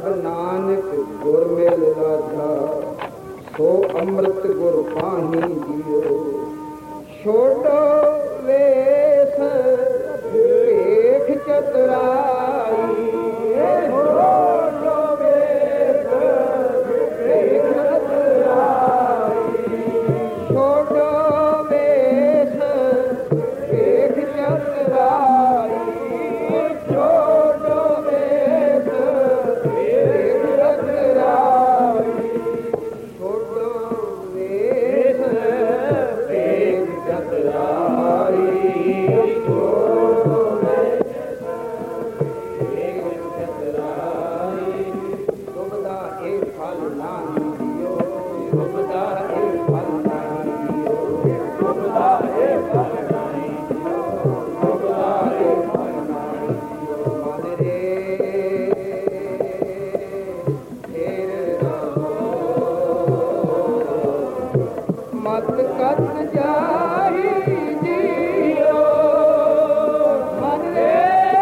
ਜਬ ਨਾਨਕ ਗੁਰ ਮਿਲ ਲਾਧਾ, ਸੋ ਅੰਮ੍ਰਿਤ ਗੁਰ ਪਾਹੀ ਜੀਓ। ਛੋਟੋ ਵੇਸ ਭੇਖ ਚਤੁਰਾਈ, ਛੋਟੋ ਵੇਸ ਭੇਖ ਚਤੁਰਾਈ, ਛੋਟੋ ਵੇਸ ਭੇਖ ਚਤੁਰਾਈ, ਛੋਟੋ ਵੇਸ ਭੇਖ ਚਤੁਰਾਈ, ਛੋਟੋ ਵੇਸ ਭੇਖ ਚਤੁਰਾਈ, ਛੋਟੋ ਵੇਸ ਭੇਖ ਚਤੁਰਾਈ। ਤੁਮਦਾ ਇਹ ਫਲ ਨਾਹੀ ਦਿਓ, ਤੁਮਦਾ ਇਹ ਫਲ ਨਾਹੀ ਦਿਓ, ਤੁਮਦਾ ਇਹ ਫਲ ਨਾਹੀ ਦਿਓ, ਤੁਮਦਾ ਇਹ ਫਲ ਨਾਹੀ ਦਿਓ। ਮਨ ਰੇ ਫੇਰ ਰਹੋ, ਮਤ ਕਤ ਜਾਹੀ ਜੀਓ। ਮਨ ਰੇ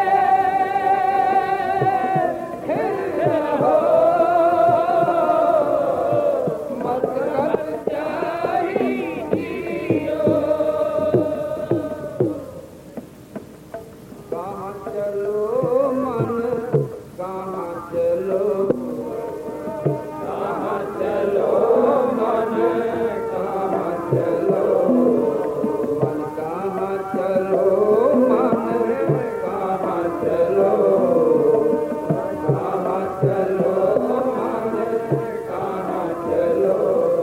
ਫੇਰ ਰਹੋ, ਮਤ ਕਤ ਜਾਹੀ ਜੀਓ। ਕਹਾਂ ਚਲੋ ਮਨ, ਕਹਾਂ ਚਲੋ, ਕਹਾਂ ਚਲੋ ਮਨ, ਕਹਾਂ ਚਲੋ ਮਨ, ਕਹਾਂ ਚਲੋ ਮਨ, ਕਹਾਂ ਚਲੋ, ਕਹਾਂ ਚਲੋ ਮਨ, ਕਹਾਂ ਚਲੋ।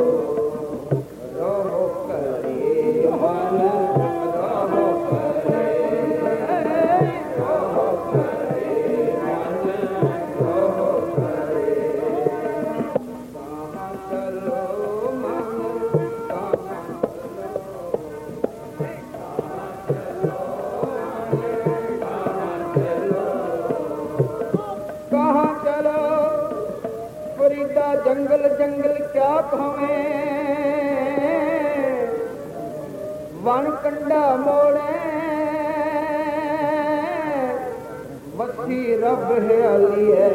ਰਹੋ ਕਰੇ ਮਨ, ਰਹੋ ਕਰੇ, ਰਹੋ ਕਰੇ ਮਨ, ਰਹੋ ਕਰੇ। ਕਹਾਂ ਚਲੋ ਮਨ, ਕਹਾਂ ਚਲੋ, ਕਹਾਂ ਚਲੋ ਮਨ, ਕਹਾਂ ਚਲੋ, ਕਹਾਂ ਚਲੋ। ਫਰੀਦਾ ਜੰਗਲ ਜੰਗਲ ਕਿਆ ਭਾਵੇਂ, ਵਣ ਕੰਡਾ ਮੋੜੇ, ਮੱਛੀ ਰੱਬ ਹਿਆਲੀ ਹੈ।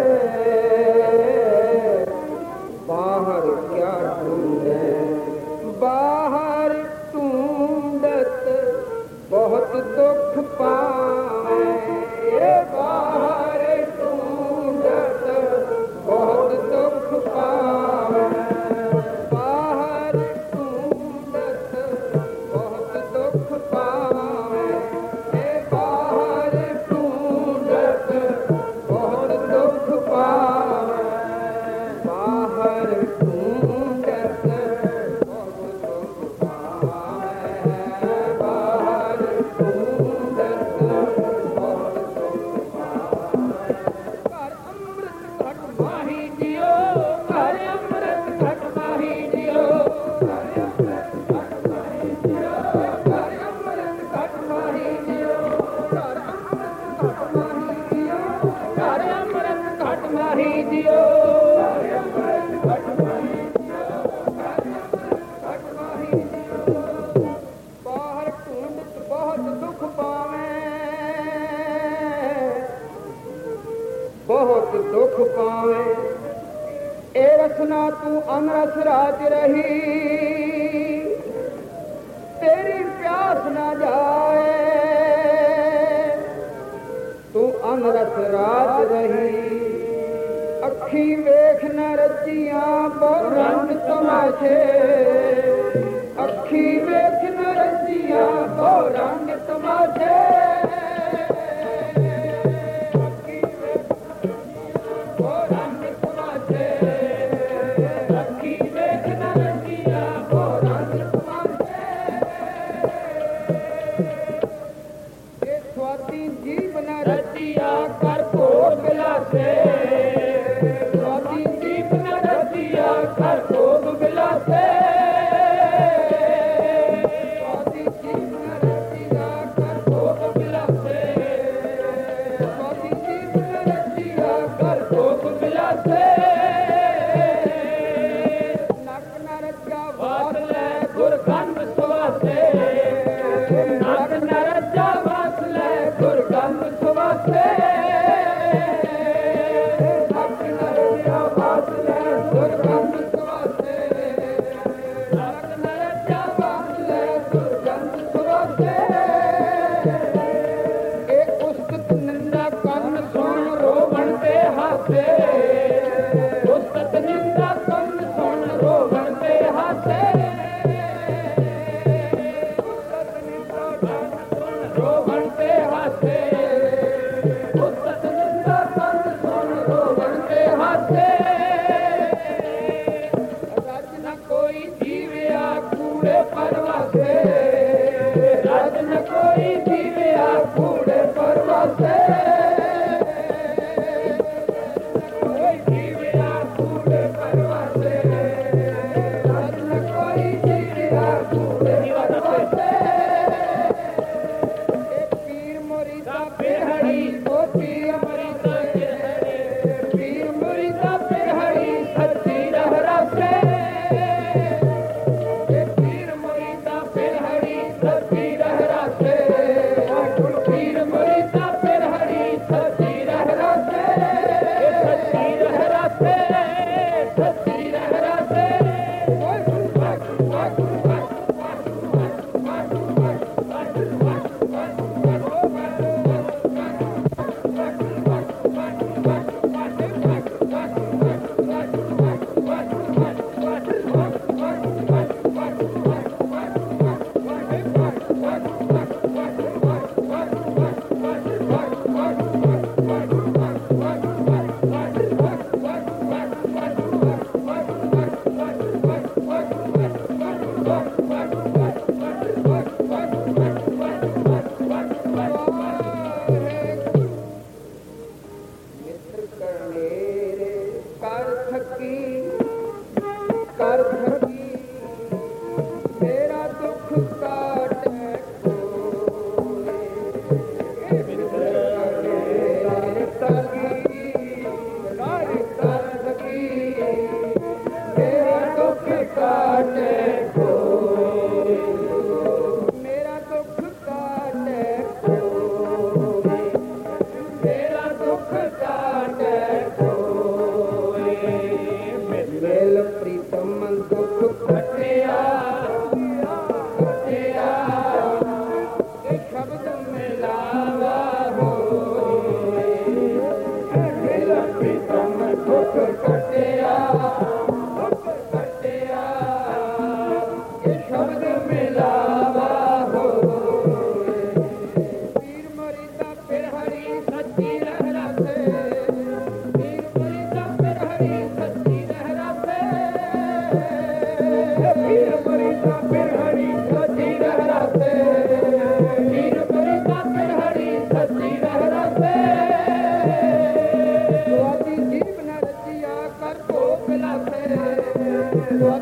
ਬਾਹਰ ਕਿਆ ਢੂੰਢੇ, ਬਾਹਰ ਢੂੰਢਤ ਬਹੁਤ ਦੁੱਖ ਪਾਵੇਂ, ਬਾਹਰ ਢੂੰਢਤ ਬਹੁਤ ਦੁੱਖ ਪਾਵੇਂ, ਬਾਹਰ ਢੂੰਢਤ ਬਹੁਤ ਦੁੱਖ ਪਾਵੇਂ, ਬਾਹਰ ਢੂੰਢਤ ਬਹੁਤ ਦੁੱਖ ਪਾਵੇਂ, ਬਾਹਰ ਢੂੰਢਤ ਬਹੁਤ ਦੁੱਖ ਪਾਵੇਂ, ਬਾਹਰ ਢੂੰਢਤ ਬਹੁਤ ਦੁੱਖ ਪਾਵੇਂ। ਘਰ ਅੰਮ੍ਰਿਤ ਘਟ ਮਾਹੀ ਜੀਓ, ਘਰ ਅੰਮ੍ਰਿਤ ਘਟ ਮਾਹੀ ਜੀਓ, ਘਰ ਅੰਮ੍ਰਿਤ ਘਟ ਮਾਹੀ ਜੀਓ, ਘਰ ਅੰਮ੍ਰਿਤ ਘਟ ਮਾਹੀ ਜੀਓ, ਘਰ ਅੰਮ੍ਰਿਤ ਘਟ ਮਾਹੀ ਜੀਓ, ਘਰ ਅੰਮ੍ਰਿਤ ਘਟ ਮਾਹੀ ਜੀਓ, ਘਰ ਅੰਮ੍ਰਿਤ ਘਟ ਮਾਹੀ ਜੀਓ, ਘਰ ਅੰਮ੍ਰਿਤ ਘਟ ਮਾਹੀ ਜੀਓ। ਬਾਹਰ ਢੂੰਢਤ ਬਹੁਤ ਦੁੱਖ ਪਾਵੇਂ, ਬਹੁਤ ਦੁੱਖ ਪਾਵੇਂ। ਇਹ ਰਸਨਾ ਤੂੰ ਅਮਰਸ ਰਾਜ ਰਹੀ, ਤੇਰੀ ਪਿਆਸ ਨਾ ਜਾਏ। ਤੂੰ ਅਮਰਸ ਰਾਜ ਰਹੀ, ਅੱਖੀ ਵੇਖ ਨ ਰਚੀਆਂ ਬਹੁ ਰੰਗ ਤਮਾਸ਼ੇ, ਅੱਖੀ ਵੇਖ ਨ ਰਚੀਆਂ ਬਹੁ ਰੰਗ ਤਮਾਸ਼ੇ, ਅੱਖੀ ਵੇਖ ਬਹੁ ਰੰਗ ਤਮਾਸ਼ੇ, ਅੱਖੀ ਵੇਖ ਨ ਰਚੀਆਂ ਬਹੁ ਰੰਗ ਤਮਾਸ਼ੇ। ਇਹ ਸਵਾਦੀ ਜੀਵ ਨ ਰਚੀਆਂ ਕਰ ਭੋਗ ਬਿਲਾਸੇ, ਸਵਾਦੀ ਜੀਵ ਨ ਰਚੀਆਂ ਕਰ ਭੋਗ ਬਿਲਾਸੇ, ਸਵਾਦੀ ਜੀਵ ਨ ਰਚੀਆਂ ਕਰ ਭੋਗ ਬਿਲਾਸੇ, ਸਵਾਦੀ ਜੀਵ ਨ ਰਚੀਆਂ ਕਰ ਭੋਗ ਬਿਲਾਸੇ। ਨੱਕ ਨ ਰਚਾ ਵਾਸ ਲੈ ਗੁਰ ਗੰਧ ਸੁਵਾਸੇ, ਨੱਕ ਨ ਰਚਾ ਵਾਸ ਲੈ ਗੁਰ ਗੰਧ ਸੁਵਾਸੇ, ਨੱਕ ਨ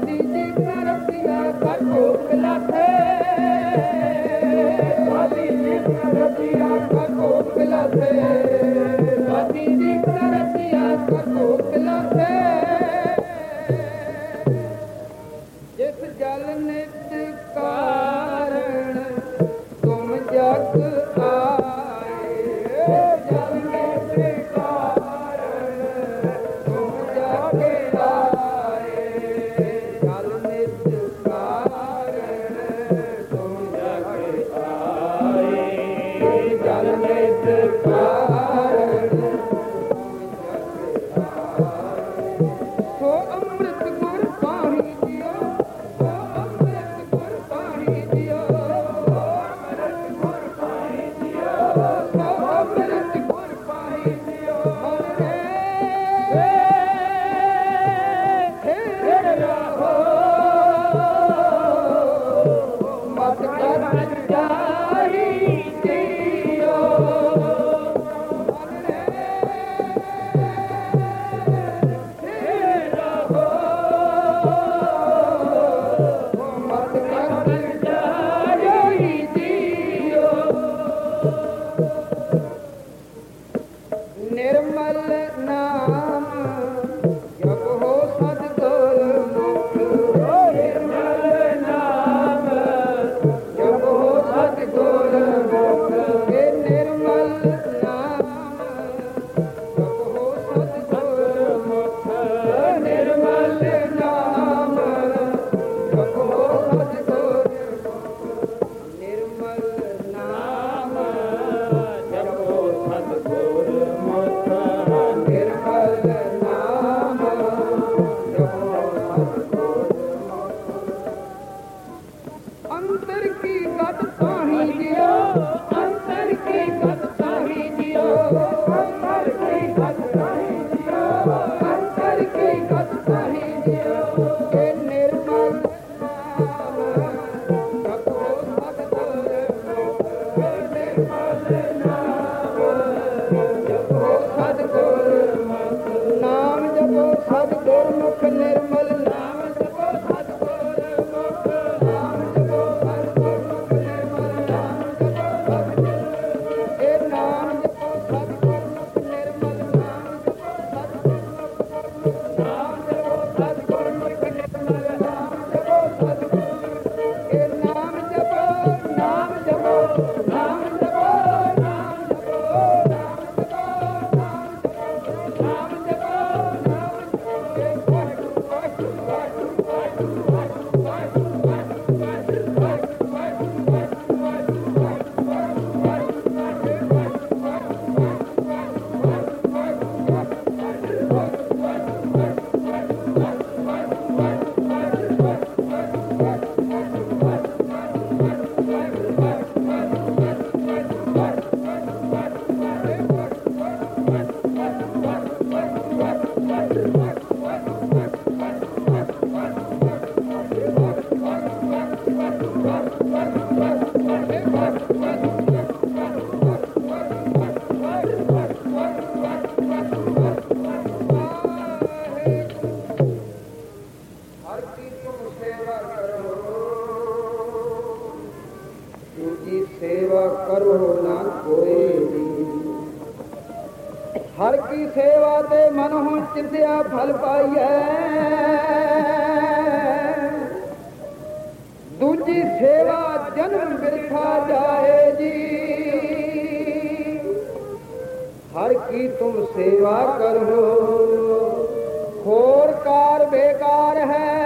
ਸਾਦੀ ਜੀ ਰਤੀਆ ਕਰ ਭੋਗ ਲਾਥੇ ਸਾਦੀ ਜੀ ਰਤੀਆ ਕਰ ਭੋਗ ਲਾਥੇ ਸਾਦੀ ਜੀ ਰਤੀਆ ਕਰ ਭੋਗ ਲਾਥੇ ਜਿਸ ਜਲ ਨਿਤ ਕਾਰਣ ਤੁਮ ਜਗ ਆਏ ਜਲ ਨਿਤ ਕਾਰਣ ਤੁਮ ਜਗ ਆਏ ਜਲ ਨਿਤ ਕਾਰਣ ਤੁਮ ਜਗ ਆਏ ਜਲ ਨਿਤ ਕਾਰਣ ਤੁਮ ਜਗ ਆਏ ਸੋ ਅੰਮ੍ਰਿਤ ਗੁਰ ਪਾਣੀ ਨਿਰਮਲ ਨਾਮ ਜਪੋ ਸਤਿਗੁਰ ਮੁਖ ਨਿਰਮਲ ਨਾਮ ਜਪੋ ਸਤਿਗੁਰ ਮੁਖ ਨਿਰਮਲ ਨਾਮ ਜਪੋ ਸਤਿਗੁਰ ਮੁਖ ਨਿਰਮਲ ਨਾਮ ਜਪੋ ਸਤਿਗੁਰ ਮੁਖ ਨਿਰਮਲ ਨਾਮ ਜਪੋ ਸਤਿਗੁਰ ਅੰਤਰ ਕੀ ਗਤ ਤਾਹੀ ਜਿਓ ਅੰਤਰ ਕੀ ਗਤ ਤਾਹੀ ਜਿਓ ਅੰਤਰ ਕੀ ਗਤ ਤਾਹੀ ਜਿਓ ਅੰਤਰ ਕੀ ਗਤ ਤਾਹੀ ਜਿਓ ਇਹ ਨਿਰਮਲ ਨਾਮ ਜਪੋ ਸਤਿਗੁਰ ਮੁਖ ਨਿਰਮਲ ਨਾਮ ਜਪੋ ਸਤਿਗੁਰ ਮੁਖ ਨਾਮ ਜਪੋ ਸਤਿਗੁਰ ਮੁਖ ਨਿਰਮਲ ਨਾਮ ਜਪੋ ਸਤਿਗੁਰ ਮੁਖ ਨਾਮ ਜਪੋ ਸਤਿਗੁਰ ਮੁਖ ਨਿਰਮਲ ਨਾਮ ਜਪੋ ਸਤਿਗੁਰ ਇਹ ਨਾਮ ਜਪੋ ਸਤਿਗੁਰ ਮੁਖ ਨਿਰਮਲ ਨਾਮ ਜਪੋ ਸਤਿਗੁਰ ਨਾਮ ਜਪੋ ਸਤਿਗੁਰ ਮੁਖ ਨਿਰਮਲ ਨਾਮ ਜਪੋ ਸਤਿਗੁਰ ਇਹ ਨਾਮ ਜਪੋ ਨਾਮ ਜਪੋ ਨਾਮ ਜਪੋ ਨਾਮ ਜਪੋ ਨਾਮ ਜਪੋ ਨਾਮ ਜਪੋ ਹਰ ਕੀ ਤੁਮ ਸੇਵਾ ਕਰੋ ਦੂਜੀ ਸੇਵਾ ਕਰੋ ਨਾ ਕੋਈ ਹਰ ਕੀ ਸੇਵਾ ਤੇ ਮਨ ਹੋ ਚਿੰਤਿਆ ਫਲ ਪਾਈਐ ਦੂਜੀ ਸੇਵਾ ਜਨਮ ਬਿਰਥਾ ਜਾਏ ਜੀ ਹਰ ਕੀ ਤੁਮ ਸੇਵਾ ਕਰੋ ਹੋਰ ਕਾਰ ਬੇਕਾਰ ਹੈ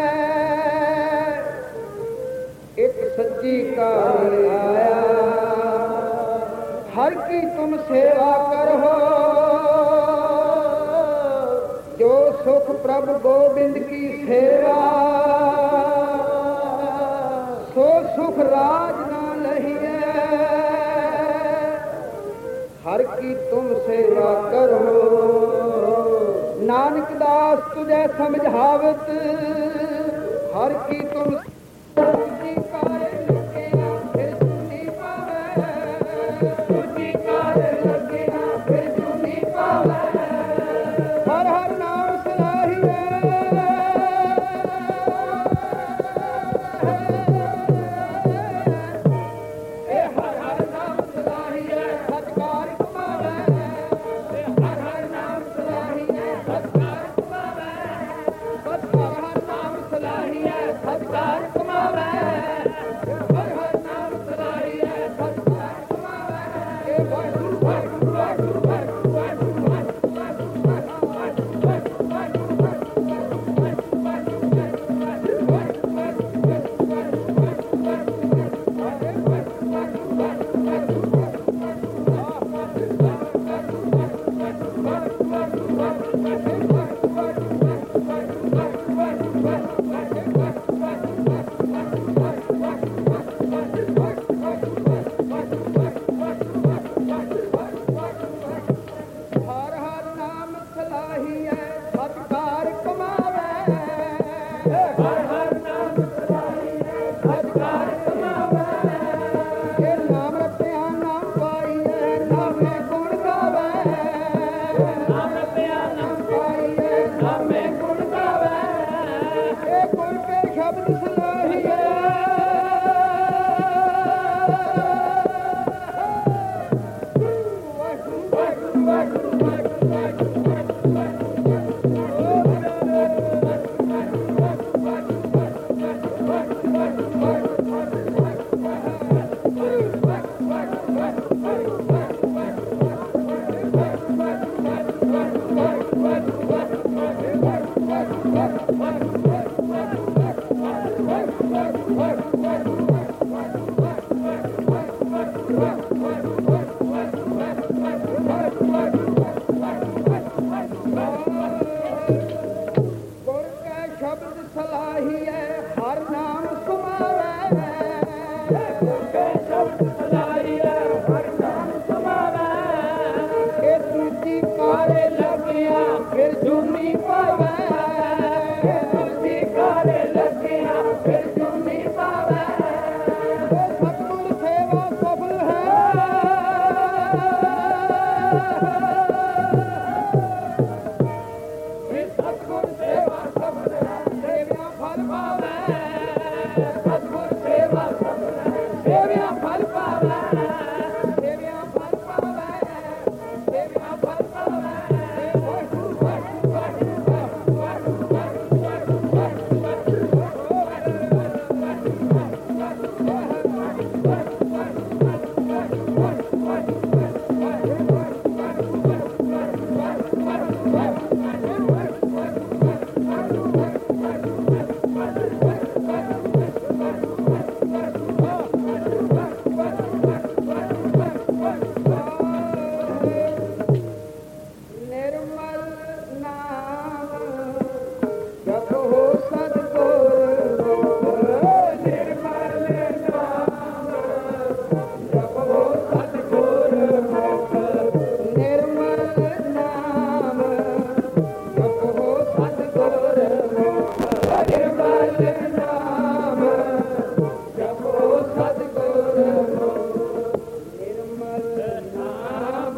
ਇੱਕ ਸੱਚੀ ਕਾਰ ਆਇਆ हर की तुम सेवा करो जो सुख प्रभु गोविंद की सेवा सो सुख राज ना लहिए हर की तुम सेवा करो नानक दास तुझे समझावत हर की तुम हर हर नाम सलाहिए ਕਾਰੇ ਲੱਗਿਆ ਫਿਰ ਝੂਮੀ ਪਾਵੇ, ਤੁਲਸੀ ਕਾਰੇ ਲੱਗਿਆ ਫਿਰ ਝੂਮੀ ਪਾਵੇ। ਸਤਿਗੁਰ ਸੇਵਾ ਸਫਲ ਹੈ, ਸਤਿਗੁਰ ਸੇਵਾ ਸਫਲ ਹੈ, ਸੇਵਿਆ ਫਲ ਪਾਵੇ। ਸਤਿਗੁਰ ਸੇਵਾ ਸਫਲ ਹੈ, ਸੇਵਿਆ ਫਲ ਪਾਵੇ, ਸੇਵਿਆ ਫਲ ਪਾਵੇ, ਸੇਵਿਆ ਫਲ ਪਾਵੇ। ਵਾਹਿਗੁਰੂ ਵਾਹਿਗੁਰੂ ਵਾਹਿਗੁਰੂ ਵਾਹਿਗੁਰੂ ਵਾਹਿਗੁਰੂ ਨਿਰਮਲ ਨਾਮ ਜਪੋ ਸਤਿਗੁਰ ਮੁਖ, ਨਿਰਮਲ ਨਾਮ ਜਪੋ ਸਤਿਗੁਰ ਮੁਖ, ਨਿਰਮਲ ਨਾਮ ਜਪੋ ਸਤਿਗੁਰ ਮੁਖ, ਨਿਰਮਲ ਨਾਮ ਜਪੋ ਸਤਿਗੁਰ ਮੁਖ, ਨਿਰਮਲ ਨਾਮ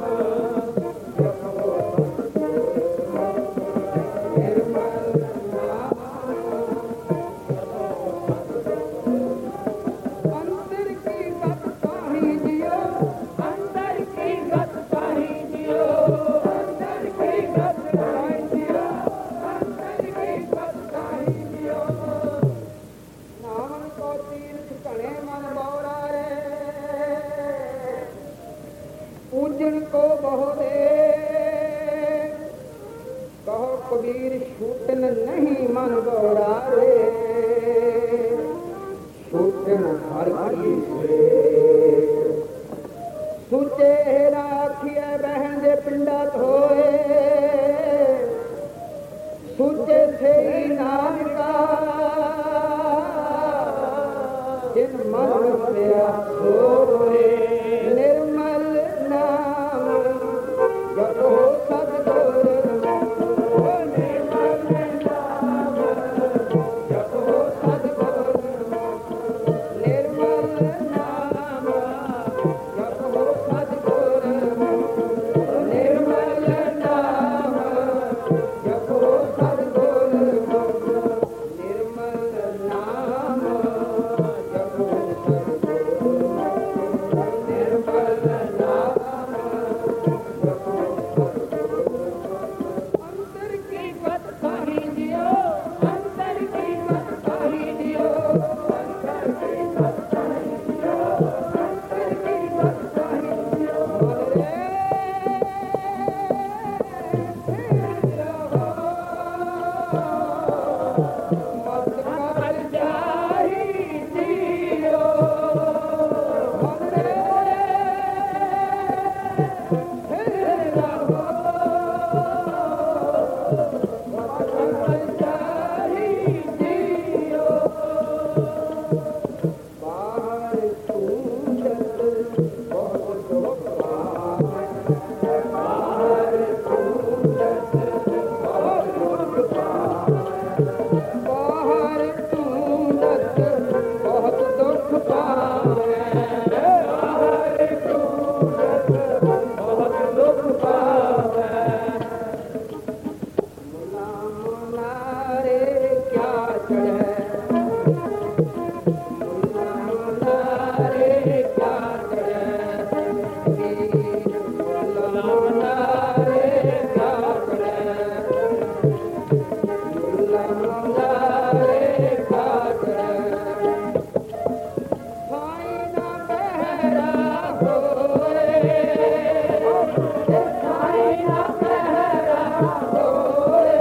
ਅੰਦਰ ਕੀ ਗਤ ਪਾਹੀ ਜਿਓ, ਅੰਦਰ ਕੀ ਗਤ ਪਾਹੀ ਜਿਓ, ਅੰਦਰ ਕੀ ਗਤ ਪਾਹੀ ਜਿਓ, ਅੰਦਰ ਕੀ ਗਤ ਪਾਹੀ ਜਿਓ। ਨਾਮ ਕੋ ਤੀਰਥ ਘਣੇ ਮਨ ਬਉਰਾ ਰੇ, ਪੂਜਣ ਕੋ ਬਹੁ ਦੇ। ਕਹੋ ਕਬੀਰ ਛੂਟਨ ਨਹੀਂ ਮਨ ਬਉਰਾ ਰੇ, ਛੂਟਣ ਹਰ ਕੀ ਸੇ। ਸੁਚੇ ਰਾਖੀਏ ਬਹਿਣ ਦੇ ਪਿੰਡਾ ਧੋਏ, ਸੁਚੇ ਸੇ ਨਾਨਕਾ ਜਿਨ ਮਨ ਪਿਆ ਸੋਏ। ਨਿਰਮਲ ਨਾਮ ਜਪੋ ਸਤਿਗੁਰ ਮੁਖ, ਨਿਰਮਲ ਨਾਮ ਜਪੋ ਸਤਿਗੁਰ ਮੁਖ, ਨਿਰਮਲ ਨਾਮ ਜਪੋ ਸਤਿਗੁਰ ਮੁਖ, ਨਿਰਮਲ ਨਾਮ ਜਪੋ ਸਤਿਗੁਰ ਮੁਖ, ਨਿਰਮਲ ਨਾਮ ਜਪੋ ਸਤਿਗੁਰ ਮੁਖ, ਨਿਰਮਲ ਨਾਮ ਅੰਦਰ ਕੀ ਗਤ ਪਾਹੀ ਜਿਓ, ਅੰਦਰ ਕੀ ਗਤ ਪਾਹੀ ਜਿਓ, ਅੰਦਰ ਕੀ ਗਤ ਪਾਹੀ ਜਿਓ, ਅੰਦਰ ਕੀ ਗਤ ਪਾਹੀ ਜਿਓ। ਮਤ ਕਰ ਜਾਹੀ ਜੀਓ, ਬਾਹਰ ਤੂੰ ਦਤ ਬਹੁਤ ਦੁੱਖ ਪਾਵੇ, ਬਾਹਰ ਤੂੰ ਦਤ ਬਹੁਤ ਦੁੱਖ ਪਾਵੇ। ਮੁਲਾ ਮੁਨਾਰੇ ਕਿਆ ਚੜ੍ਹੈ, ਮੁਲਾ ਮੁਨਾਰੇ ਕਿਆ ਚੜ੍ਹੈ, ਮੁਲਾ ਮੁਨਾਰੇ ਕਿਆ ਚੜ੍ਹੈ, ਮੁਲਾ ਮੁਨਾਰੇ ਕਿਆ ਚੜ੍ਹੈ। ਸਾਈ ਨਾ ਪਹਿਰਾ ਹੋਏ, ਸਾਈ ਨਾ ਪਹਿਰਾ ਹੋਏ,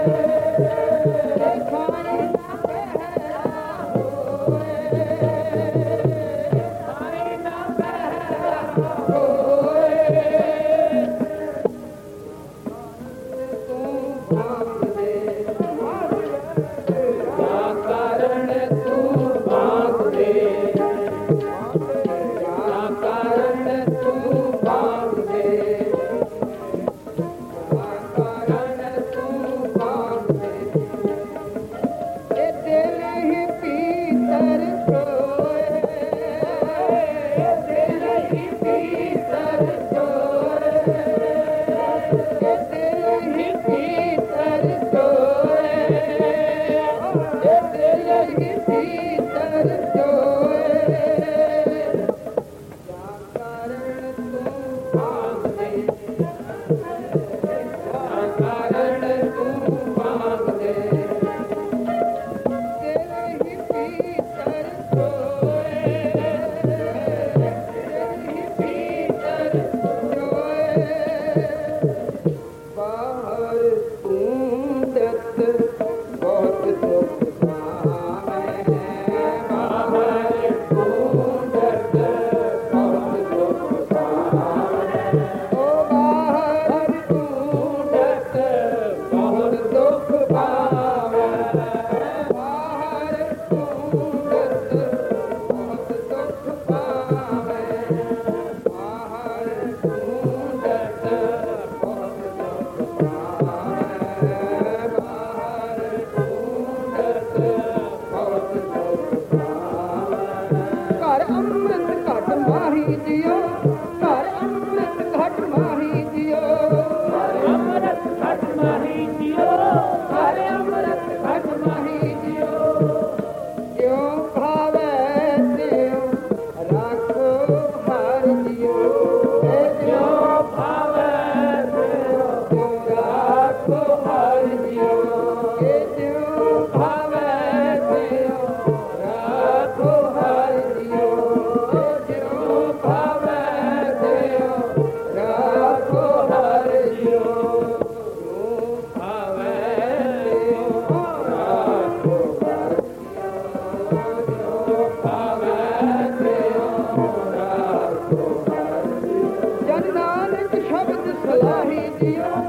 ਸਾਈ ਨਾ ਪਹਿਰਾ ਹੋਏ, ਸਾਈ ਨਾ ਪਹਿਰਾ ਹੋਏ। ਤੂੰ ਭਾਂਗ ਦੇ, ਕਿਆ ਕਾਰਨ ਤੂੰ ਭਾਂਗ ਦੇ, ਕਿਆ ਕਾਰਨ ਤੂੰ ਭਾਂਗ ਦੇ। जियो